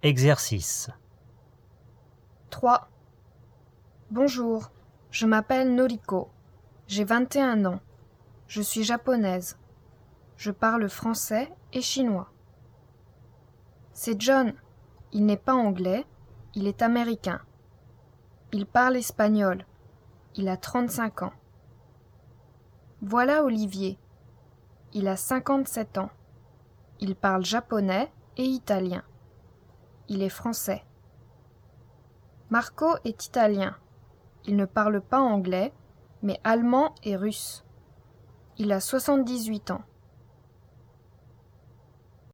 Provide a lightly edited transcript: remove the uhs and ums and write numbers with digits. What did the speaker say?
Exercice 3. Bonjour, je m'appelle Noriko. J'ai 21 ans. Je suis japonaise. Je parle français et chinois. C'est John. Il n'est pas anglais, il est américain. Il parle espagnol. Il a 35 ans. Voilà Olivier. Il a 57 ans. Il parle japonais et italien. Il est français. Marco est italien. Il ne parle pas anglais, mais allemand et russe. Il a 78 ans.